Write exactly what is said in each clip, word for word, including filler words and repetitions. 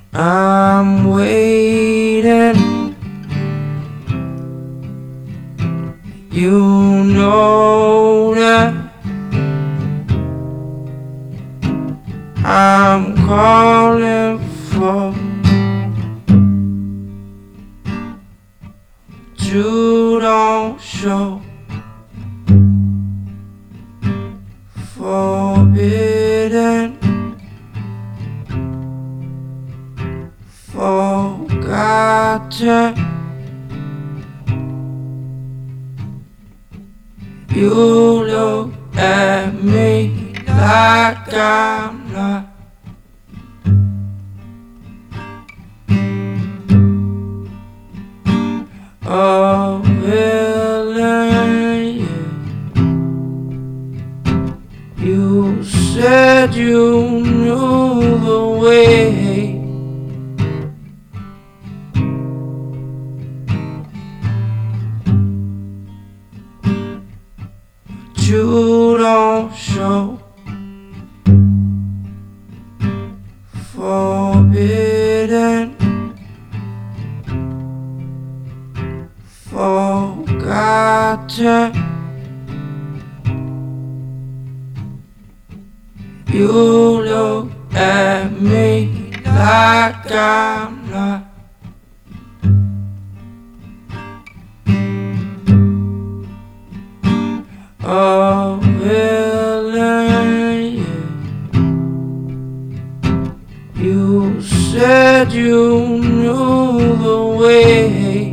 I'm waiting. You know that I'm calling for you don't show. Forbidden, forgotten. You look at me like I'm not a villain. You said you knew the way. You don't show. Forbidden, forgotten. You look at me like I'm not a villain. You said you knew the way.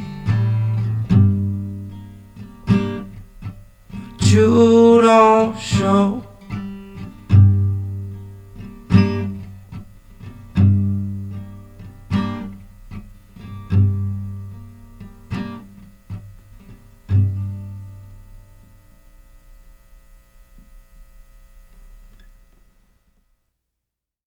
You don't